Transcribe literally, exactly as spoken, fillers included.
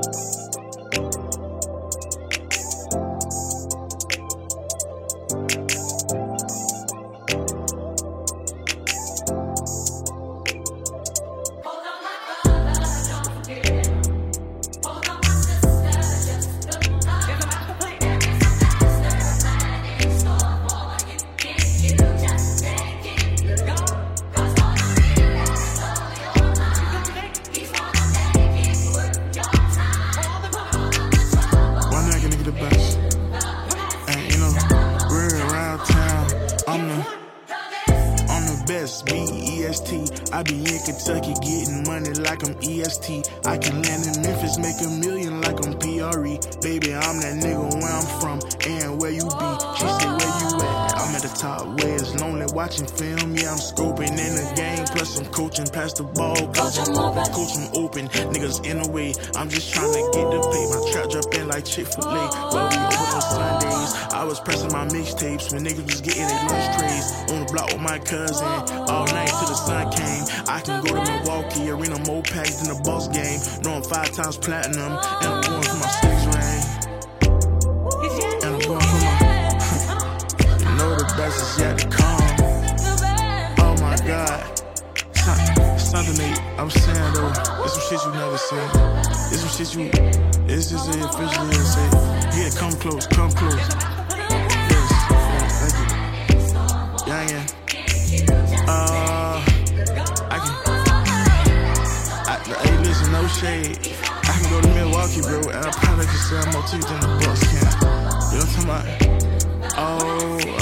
B E S T. I be in Kentucky getting money like I'm E S T. I can land in Memphis, make a million like I'm P R E. Baby, I'm that nigga where I'm from and where you be. She say where you at? I'm at the top where it's lonely watching film. Yeah, I'm scoping in the game, plus I'm coaching past the ball. Coach them open, coach them open. Niggas in the way. I'm just trying to get the pay. My trap jump in like Chick-fil-A. But we open on Sundays. I was pressing my mixtapes when niggas was getting their lunch trays. On the block with my cousin all night till the sun came. I can go to Milwaukee Arena, more packs than the boss game. Know I'm five times platinum, and I'm going for my six ring. And I'm going for my. You know the best is yet to come. Oh my God. Something that I'm saying though, it's some shit you never seen. It's some shit you, it's just a officially say. Yeah, come close, come close. Yes, yes, thank you. Yeah, yeah. Uh, I can. I, hey, listen, no shade. I can go to Milwaukee, bro, and I probably can sell more teeth than the Bucks can. You know what I'm talking about? Oh.